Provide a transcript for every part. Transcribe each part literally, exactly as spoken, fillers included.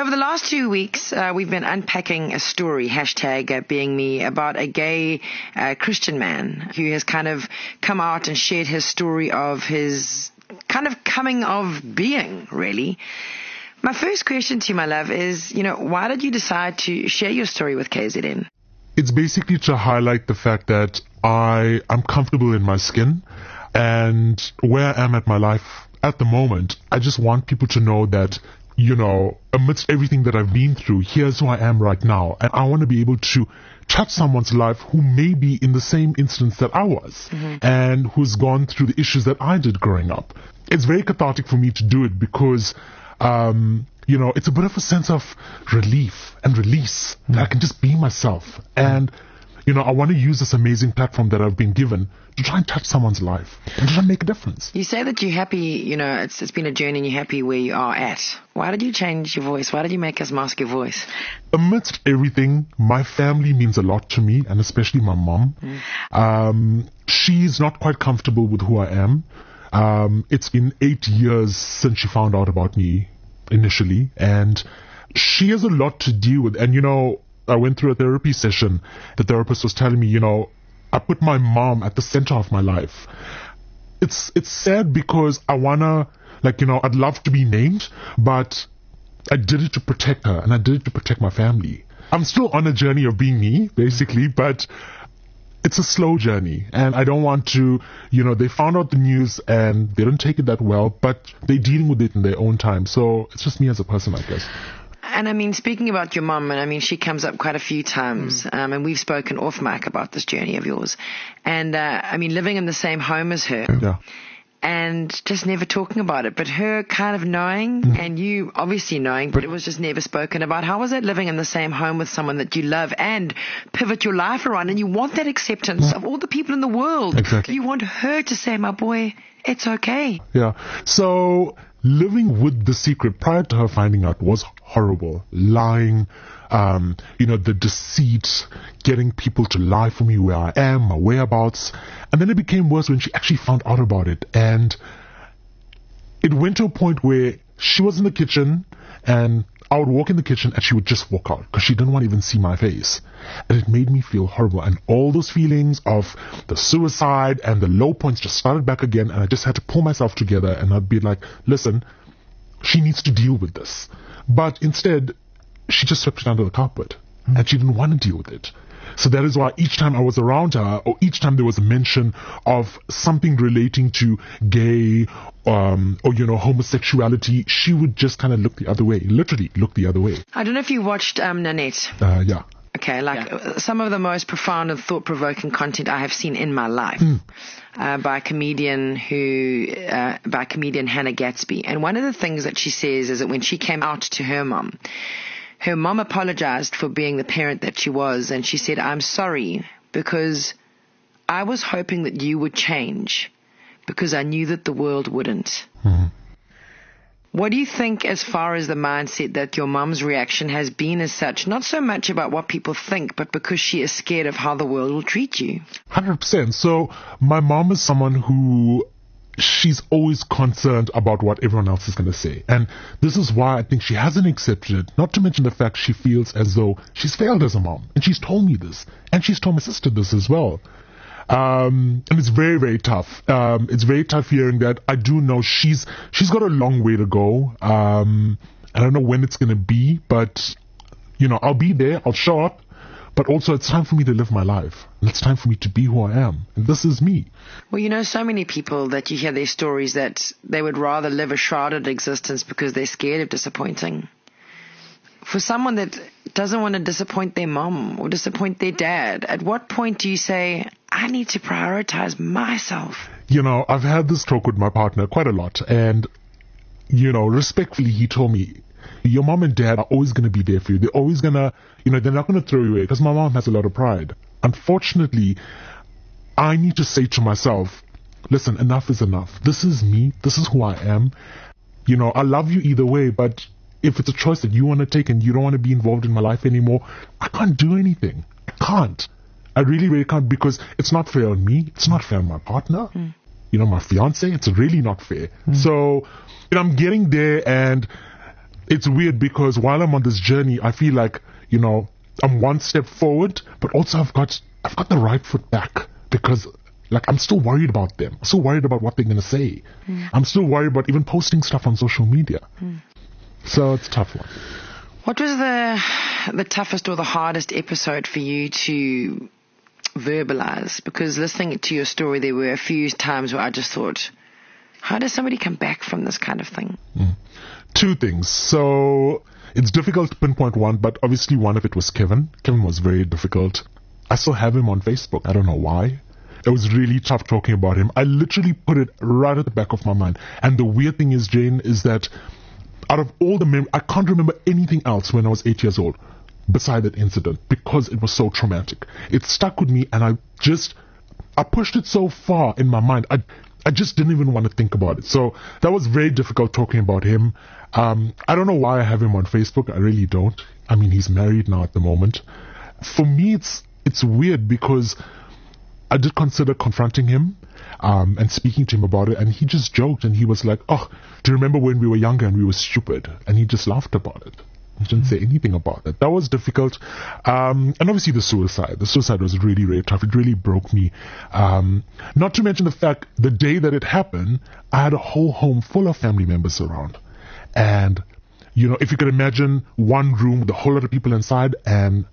Over the last two weeks, uh, we've been unpacking a story, hashtag uh, being me, about a gay uh, Christian man who has kind of come out and shared his story of his kind of coming of being, really. My first question to you, my love, is, you know, why did you decide to share your story with K Z N? It's basically to highlight the fact that I am comfortable in my skin, and where I am at my life at the moment, I just want people to know that, you know, amidst everything that I've been through, here's who I am right now. And I want to be able to touch someone's life who may be in the same instance that I was, mm-hmm. and who's gone through the issues that I did growing up. It's very cathartic for me to do it because, um, you know, it's a bit of a sense of relief and release. Mm-hmm. That I can just be myself. And, you know, I want to use this amazing platform that I've been given to try and touch someone's life and try and make a difference. You say that you're happy, you know, it's it's been a journey and you're happy where you are at. Why did you change your voice? Why did you make us mask your voice? Amidst everything, my family means a lot to me, and especially my mom. Mm. Um, she's not quite comfortable with who I am. Um, it's been eight years since she found out about me initially, and she has a lot to deal with. And, you know, I went through a therapy session. The therapist was telling me, you know, I put my mom at the center of my life. It's it's sad because I wanna, like, you know, I'd love to be named, but I did it to protect her, and I did it to protect my family. I'm still on a journey of being me, basically, but it's a slow journey, and I don't want to, you know, they found out the news and they didn't take it that well, but they're dealing with it in their own time. So it's just me as a person, I guess. And I mean, speaking about your mum, and I mean, she comes up quite a few times, mm. um, and we've spoken off mic about this journey of yours. And, uh, I mean, living in the same home as her. Yeah. And just never talking about it, but her kind of knowing, mm. and you obviously knowing, but it was just never spoken about. How was it living in the same home with someone that you love and pivot your life around, and you want that acceptance yeah. of all the people in the world? Exactly. You want her to say, my boy, it's okay. Yeah. So living with the secret prior to her finding out was horrible. Lying, um, you know, the deceit, getting people to lie for me where I am, my whereabouts. And then it became worse when she actually found out about it. And it went to a point where she was in the kitchen and I would walk in the kitchen and she would just walk out because she didn't want to even see my face. And it made me feel horrible. And all those feelings of the suicide and the low points just started back again. And I just had to pull myself together and I'd be like, listen, she needs to deal with this. But instead, she just swept it under the carpet. Mm-hmm. And she didn't want to deal with it. So that is why each time I was around her, or each time there was a mention of something relating to gay, um, or, you know, homosexuality, she would just kind of look the other way, literally look the other way. I don't know if you watched um, Nanette. Uh, yeah. Okay, like yeah. some of the most profound and thought-provoking content I have seen in my life mm. uh, by a comedian who, uh, by comedian Hannah Gatsby. And one of the things that she says is that when she came out to her mom, her mom apologized for being the parent that she was, and she said, I'm sorry because I was hoping that you would change because I knew that the world wouldn't. Mm-hmm. What do you think as far as the mindset that your mom's reaction has been as such, not so much about what people think, but because she is scared of how the world will treat you? one hundred percent. So my mom is someone who, she's always concerned about what everyone else is going to say. And this is why I think she hasn't accepted it, not to mention the fact she feels as though she's failed as a mom. And she's told me this. And she's told my sister this as well. Um, and it's very, very tough. Um, it's very tough hearing that. I do know she's, she's got a long way to go. Um, I don't know when it's going to be, but, you know, I'll be there. I'll show up. But also it's time for me to live my life. And it's time for me to be who I am. And this is me. Well, you know, so many people that you hear their stories that they would rather live a shrouded existence because they're scared of disappointing. For someone that doesn't want to disappoint their mom or disappoint their dad, at what point do you say, I need to prioritize myself? You know, I've had this talk with my partner quite a lot. And, you know, respectfully, he told me, your mom and dad are always going to be there for you. They're always going to, you know, they're not going to throw you away because my mom has a lot of pride. Unfortunately, I need to say to myself, listen, enough is enough. This is me. This is who I am. You know, I love you either way, but if it's a choice that you want to take and you don't want to be involved in my life anymore, I can't do anything. I can't. I really, really can't because it's not fair on me. It's not fair on my partner. Mm. You know, my fiance. It's really not fair. Mm. So, you know, I'm getting there and it's weird because while I'm on this journey, I feel like, you know, I'm one step forward, but also I've got, I've got the right foot back because like I'm still worried about them. I'm still worried about what they're going to say. Mm. I'm still worried about even posting stuff on social media. Mm. So it's a tough one. What was the the toughest or the hardest episode for you to verbalize? Because listening to your story, there were a few times where I just thought, how does somebody come back from this kind of thing? Mm. Two things. So it's difficult to pinpoint one, but obviously one of it was Kevin. Kevin was very difficult. I still have him on Facebook. I don't know why. It was really tough talking about him. I literally put it right at the back of my mind. And the weird thing is, Jane, is that out of all the mem- I can't remember anything else when I was eight years old beside that incident because it was so traumatic. It stuck with me and I just, I pushed it so far in my mind. I I just didn't even want to think about it. So that was very difficult talking about him. Um, I don't know why I have him on Facebook. I really don't. I mean, he's married now at the moment. For me, it's it's weird because I did consider confronting him um, and speaking to him about it. And he just joked and he was like, oh, do you remember when we were younger and we were stupid? And he just laughed about it. He didn't say anything about it. That was difficult. Um, and obviously the suicide. The suicide was really, really tough. It really broke me. Um, not to mention the fact the day that it happened, I had a whole home full of family members around. And, you know, if you could imagine one room with a whole lot of people inside and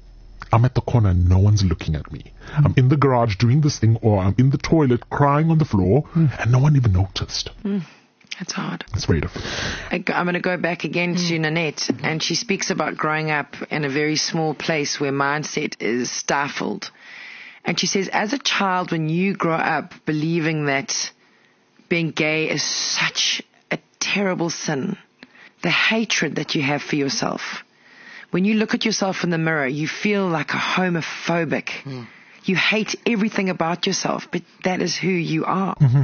I'm at the corner and no one's looking at me. Mm. I'm in the garage doing this thing or I'm in the toilet crying on the floor mm. and no one even noticed. Mm. That's hard. It's very difficult. I, I'm going to go back again mm. to Nanette, and she speaks about growing up in a very small place where mindset is stifled. And she says, as a child, when you grow up believing that being gay is such a terrible sin, the hatred that you have for yourself, when you look at yourself in the mirror, you feel like a homophobic. Mm. You hate everything about yourself, but that is who you are. Mm-hmm.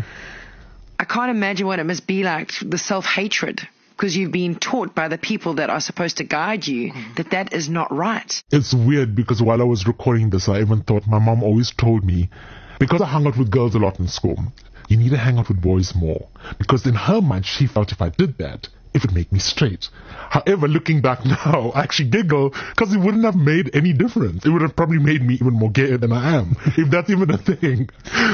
I can't imagine what it must be like, the self-hatred, because you've been taught by the people that are supposed to guide you mm. that that is not right. It's weird because while I was recording this, I even thought my mom always told me, because I hung out with girls a lot in school, you need to hang out with boys more. Because in her mind, she felt if I did that, it would make me straight. However, looking back now, I actually giggle because it wouldn't have made any difference. It would have probably made me even more gay than I am, if that's even a thing.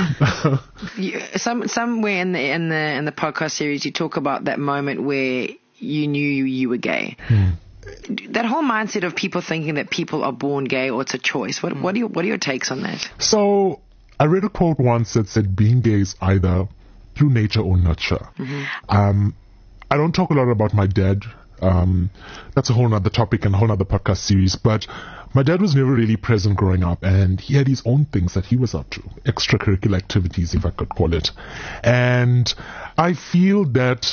you, some, somewhere in the, in the in the podcast series, you talk about that moment where you knew you were gay. Hmm. That whole mindset of people thinking that people are born gay or it's a choice. What, what, are, your, what are your takes on that? So I read a quote once that said being gay is either through nature or nurture. Mm-hmm. Um, I don't talk a lot about my dad. Um, that's a whole nother topic and a whole nother podcast series. But my dad was never really present growing up, and he had his own things that he was up to, extracurricular activities, if I could call it. And I feel that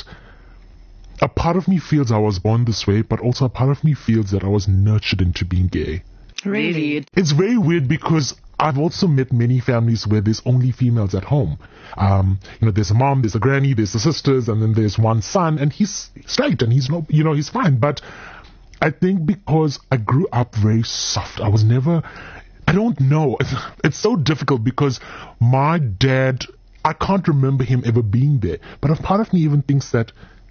a part of me feels I was born this way, but also a part of me feels that I was nurtured into being gay. Really? It's very weird because I've also met many families where there's only females at home. Um, you know, there's a mom, there's a granny, there's the sisters, and then there's one son, and he's straight, and he's no, you know, he's fine. But I think because I grew up very soft, I was never, I don't know. It's, it's so difficult because my dad, I can't remember him ever being there. But a part of me even thinks that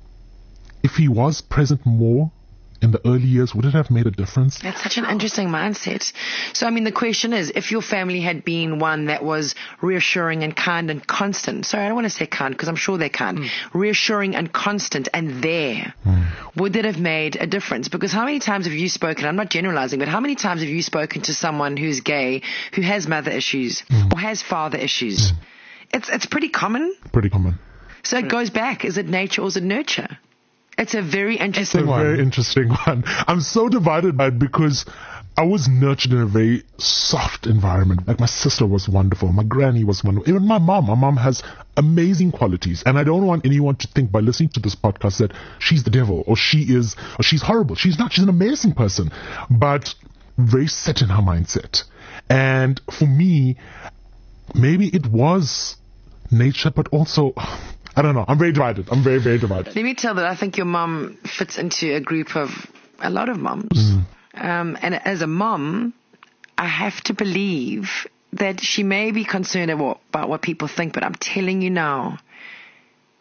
if he was present more in the early years, would it have made a difference? That's such an interesting mindset. So, I mean, the question is, if your family had been one that was reassuring and kind and constant, sorry, I don't want to say kind because I'm sure they're kind, mm. reassuring and constant and there, mm. would it have made a difference? Because how many times have you spoken, I'm not generalizing, but how many times have you spoken to someone who's gay, who has mother issues mm. or has father issues? Mm. It's, it's pretty common. Pretty common. So it goes back. Is it nature or is it nurture? It's a very interesting it's a one. very interesting one. I'm so divided by it because I was nurtured in a very soft environment. Like my sister was wonderful. My granny was wonderful. Even my mom. My mom has amazing qualities. And I don't want anyone to think by listening to this podcast that she's the devil or she is, or she's horrible. She's not. She's an amazing person, but very set in her mindset. And for me, maybe it was nature, but also, I don't know. I'm very divided. I'm very, very divided. Let me tell that I think your mom fits into a group of a lot of moms. Mm. Um, and as a mom, I have to believe that she may be concerned about, about what people think, but I'm telling you now,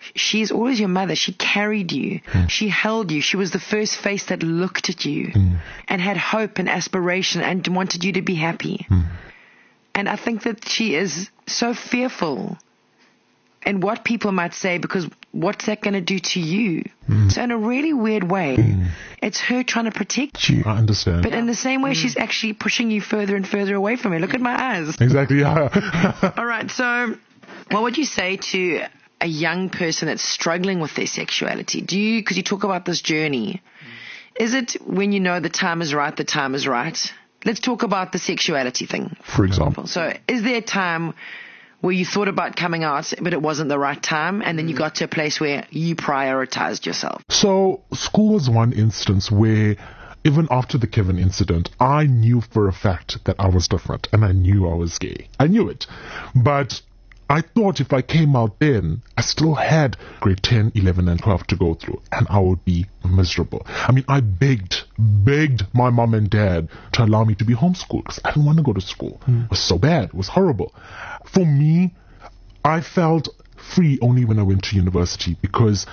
she's always your mother. She carried you. Mm. She held you. She was the first face that looked at you mm. and had hope and aspiration and wanted you to be happy. Mm. And I think that she is so fearful and what people might say, because what's that going to do to you? Mm. So in a really weird way, mm. it's her trying to protect you. I understand. But in the same way, mm. she's actually pushing you further and further away from her. Look at my eyes. Exactly, yeah. All right, so what would you say to a young person that's struggling with their sexuality? Do you, because you talk about this journey, is it when you know the time is right, the time is right? Let's talk about the sexuality thing. For example. So is there a time where you thought about coming out, but it wasn't the right time, and then you got to a place where you prioritized yourself? So school was one instance where, even after the Kevin incident, I knew for a fact that I was different, and I knew I was gay. I knew it. But I thought if I came out then, I still had grade ten, eleven, and twelve to go through, and I would be miserable. I mean, I begged, begged my mom and dad to allow me to be homeschooled because I didn't want to go to school. Mm. It was so bad. It was horrible. For me, I felt free only when I went to university, because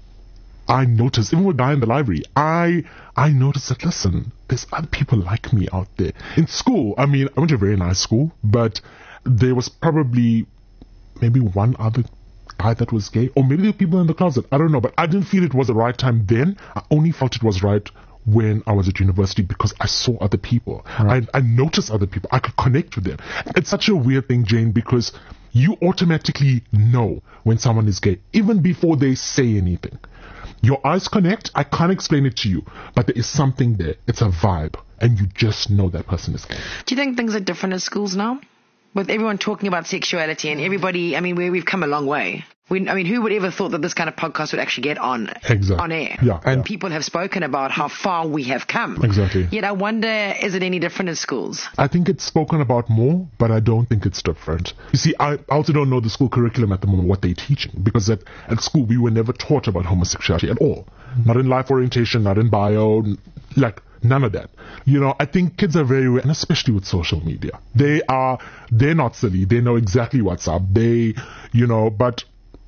I noticed, even with a guy in the library, I I noticed that, listen, there's other people like me out there. In school, I mean, I went to a very nice school, but there was probably maybe one other guy that was gay, or maybe there were people in the closet. I don't know, but I didn't feel it was the right time then. I only felt it was right when I was at university, because I saw other people. Right. I, I noticed other people. I could connect with them. It's such a weird thing, Jane, because you automatically know when someone is gay, even before they say anything. Your eyes connect. I can't explain it to you, but there is something there. It's a vibe, and you just know that person is gay. Do you think things are different at schools now? With everyone talking about sexuality and everybody, I mean, we, we've come a long way. We, I mean, who would ever thought that this kind of podcast would actually get on exactly. on air? Yeah, and yeah. people have spoken about how far we have come. Exactly. Yet I wonder, is it any different in schools? I think it's spoken about more, but I don't think it's different. You see, I also don't know the school curriculum at the moment, what they're teaching, because at, at school we were never taught about homosexuality at all. Mm-hmm. Not in life orientation, not in bio, like none of that. You know, I think kids are very, and especially with social media, they are, they're not silly. They know exactly what's up. They, you know, but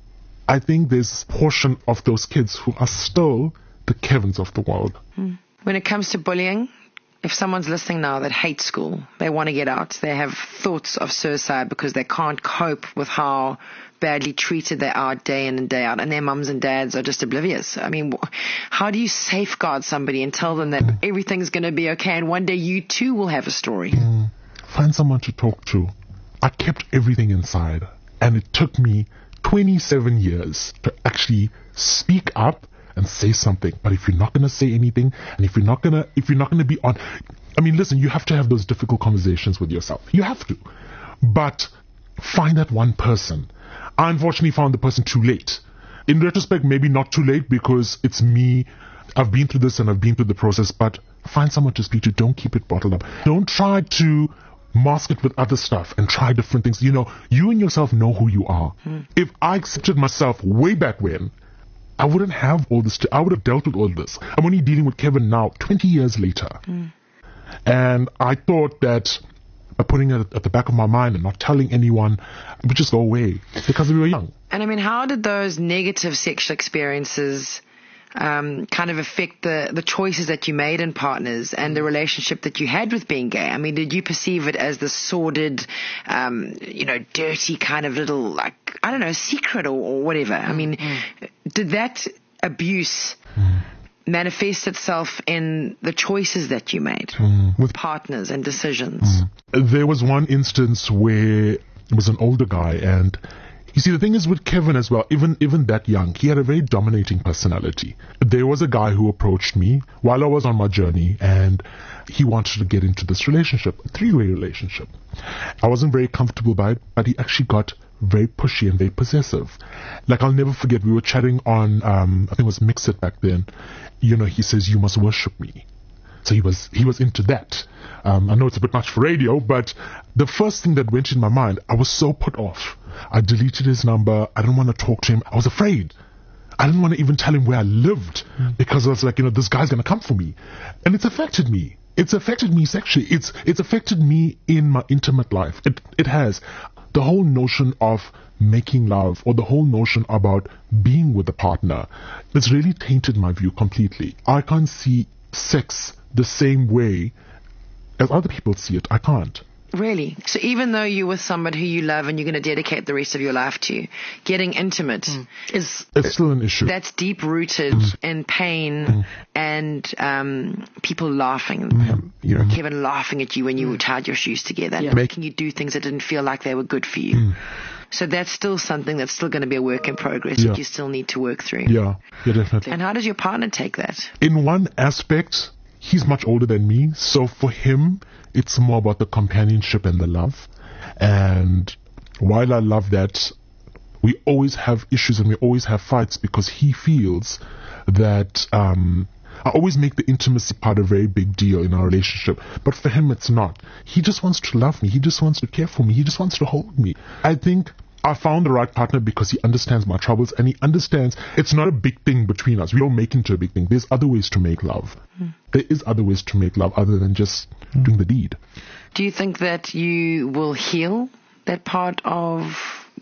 I think there's a portion of those kids who are still the Kevins of the world. When it comes to bullying, if someone's listening now that hates school, they want to get out, they have thoughts of suicide because they can't cope with how badly treated they are day in and day out, and their mums and dads are just oblivious. I mean, how do you safeguard somebody and tell them that mm. everything's going to be okay, and one day you too will have a story? Mm. Find someone to talk to. I kept everything inside, and it took me twenty-seven years to actually speak up and say something. But if you're not going to say anything, and if you're not going to, if you're not going to be on, I mean, listen, you have to have those difficult conversations with yourself. You have to. But find that one person. I unfortunately found the person too late. In retrospect, maybe not too late, because it's me. I've been through this and I've been through the process, but find someone to speak to. Don't keep it bottled up. Don't try to mask it with other stuff and try different things. You know, you and yourself know who you are. Hmm. If I accepted myself way back when, I wouldn't have all this. I would have dealt with all this. I'm only dealing with Kevin now, twenty years later. Hmm. And I thought that by putting it at the back of my mind and not telling anyone, it would just go away because we were young. And I mean, how did those negative sexual experiences um, kind of affect the, the choices that you made in partners and the relationship that you had with being gay? I mean, did you perceive it as the sordid, um, you know, dirty kind of little, like, I don't know, secret or, or whatever? I mean, mm. did that abuse mm. manifest itself in the choices that you made mm. with partners and decisions? Mm. There was one instance where it was an older guy, and you see, the thing is with Kevin as well, even even that young, he had a very dominating personality. There was a guy who approached me while I was on my journey, and he wanted to get into this relationship, a three-way relationship. I wasn't very comfortable by it, but he actually got very pushy and very possessive. Like, I'll never forget, we were chatting on, um, I think it was Mixit back then. You know, he says, "You must worship me." So he was he was into that. Um, I know it's a bit much for radio, but the first thing that went in my mind, I was so put off. I deleted his number. I didn't want to talk to him. I was afraid. I didn't want to even tell him where I lived mm. because I was like, you know, this guy's going to come for me. And it's affected me. It's affected me sexually. It's it's affected me in my intimate life. It it has. the whole notion of making love or the whole notion about being with a partner, it's really tainted my view completely. I can't see sex the same way as other people see it. I can't. Really? So even though you're with somebody who you love and you're going to dedicate the rest of your life to, getting intimate mm. is... It's still an issue. That's deep-rooted mm. in pain mm. and um, people laughing. Mm. Yeah. Kevin laughing at you when you mm. tied your shoes together and yeah. making you do things that didn't feel like they were good for you. Mm. So that's still something that's still going to be a work in progress yeah. that you still need to work through. Yeah, yeah, definitely. And how does your partner take that? In one aspect, he's much older than me, so for him, it's more about the companionship and the love. And while I love that, we always have issues and we always have fights because he feels that um, I always make the intimacy part a very big deal in our relationship. But for him, it's not. He just wants to love me. He just wants to care for me. He just wants to hold me. I think I found the right partner because he understands my troubles and he understands it's not a big thing between us. We don't make it into a big thing. There's other ways to make love. Mm. There is other ways to make love other than just mm. doing the deed. Do you think that you will heal that part of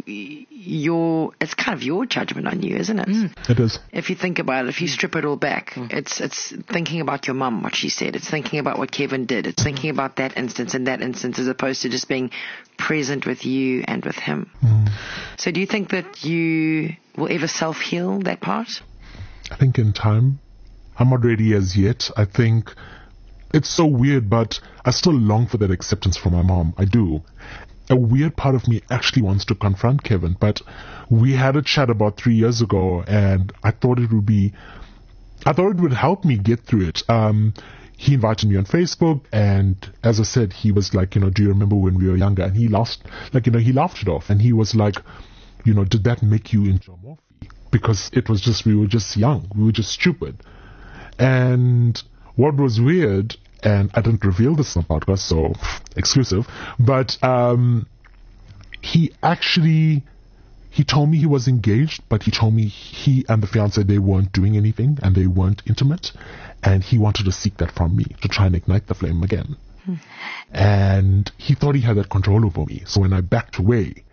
your, it's kind of your judgment on you, isn't it? Mm. It is. If you think about it, if you strip it all back, mm. it's it's thinking about your mum, what she said. It's thinking about what Kevin did. It's thinking about that instance and that instance as opposed to just being present with you and with him. Mm. So do you think that you will ever self-heal that part? I think in time. I'm not ready as yet. I think it's so weird, but I still long for that acceptance from my mom. I do. A weird part of me actually wants to confront Kevin, but we had a chat about three years ago, and I thought it would be, I thought it would help me get through it. Um, he invited me on Facebook, and as I said, he was like, you know, do you remember when we were younger? And he laughed, like, you know, he laughed it off, and he was like, you know, did that make you into a Morphe? Because it was just, we were just young, we were just stupid. And what was weird, and I didn't reveal this on the podcast, so exclusive, but um, he actually, he told me he was engaged, but he told me he and the fiancé, they weren't doing anything and they weren't intimate, and he wanted to seek that from me to try and ignite the flame again. Hmm. And he thought he had that control over me. So when I backed away,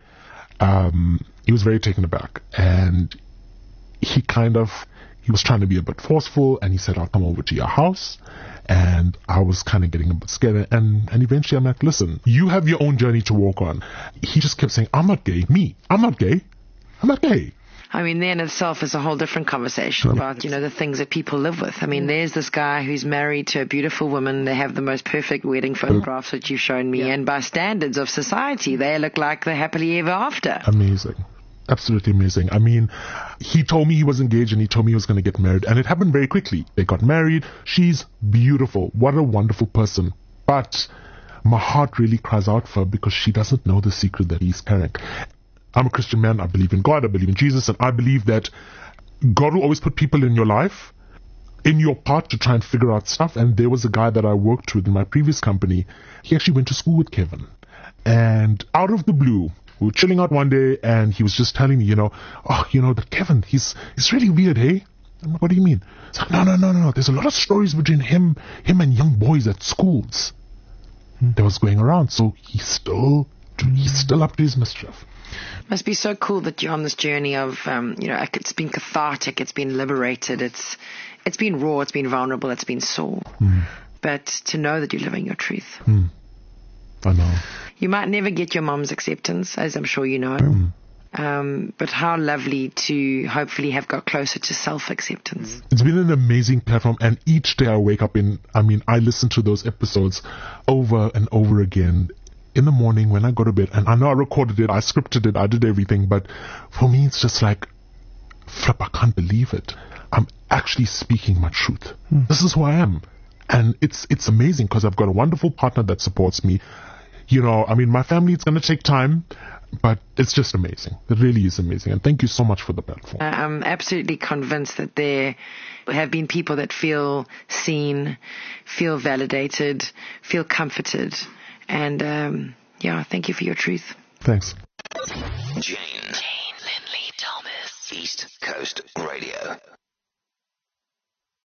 um, he was very taken aback, and he kind of, he was trying to be a bit forceful, and he said, I'll come over to your house. And I was kind of getting a bit scared. And, and eventually I'm like, listen, you have your own journey to walk on. He just kept saying, I'm not gay. Me. I'm not gay. I'm not gay. I mean, there in itself is a whole different conversation about, you know, the things that people live with. I mean, there's this guy who's married to a beautiful woman. They have the most perfect wedding photographs that you've shown me. Yeah. And by standards of society, they look like they're happily ever after. Amazing. Absolutely amazing. I mean, he told me he was engaged and he told me he was going to get married, and it happened very quickly. They got married. She's beautiful. What a wonderful person. But my heart really cries out for her because she doesn't know the secret that he's carrying. I'm a Christian man. I believe in God. I believe in Jesus. And I believe that God will always put people in your life, in your part, to try and figure out stuff. And there was a guy that I worked with in my previous company. He actually went to school with Kevin. And out of the blue, we were chilling out one day, and he was just telling me, you know, oh, you know, that Kevin, he's he's really weird, hey? I'm like, what do you mean? It's like, no, no, no, no. There's a lot of stories between him, him and young boys at schools hmm. that was going around. So he's still, he's still up to his mischief. Must be so cool that you're on this journey of, um, you know, it's been cathartic, it's been liberated, it's it's been raw, it's been vulnerable, it's been sore. Hmm. But to know that you're living your truth. Hmm. I know. You might never get your mom's acceptance, as I'm sure you know. Mm. Um, but how lovely to hopefully have got closer to self-acceptance. It's been an amazing platform, and each day I wake up in, I mean, I listen to those episodes over and over again in the morning when I go to bed. And I know I recorded it, I scripted it, I did everything, but for me it's just like, flip, I can't believe it. I'm actually speaking my truth. Mm. This is who I am. And it's it's amazing because I've got a wonderful partner that supports me. You know, I mean, my family, it's going to take time, but it's just amazing. It really is amazing. And thank you so much for the platform. I'm absolutely convinced that there have been people that feel seen, feel validated, feel comforted. And, um, yeah, thank you for your truth. Thanks. Jane. Jane Lindley Thomas. East Coast Radio.